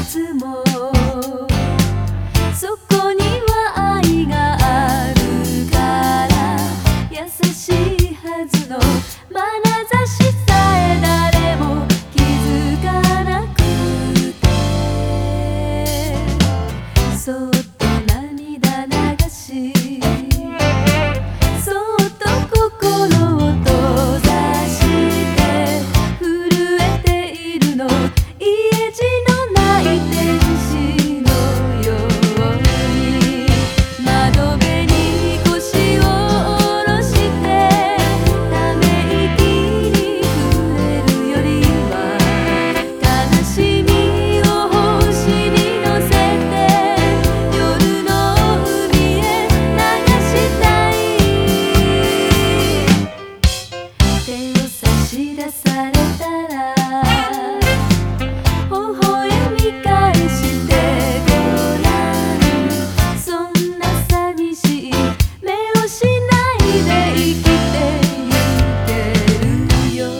つもそこには愛があるから優しいはずの眼差しさえ誰も気づかなくてそっと涙流しそっと心を閉ざして震えているの家路のない天使のように窓辺に腰を下ろしてため息に触れるよりは悲しみを星に乗せて夜の海へ流したい手を差し出されたら微笑み返してごらんそんな寂しい目をしないで生きてゆけるよ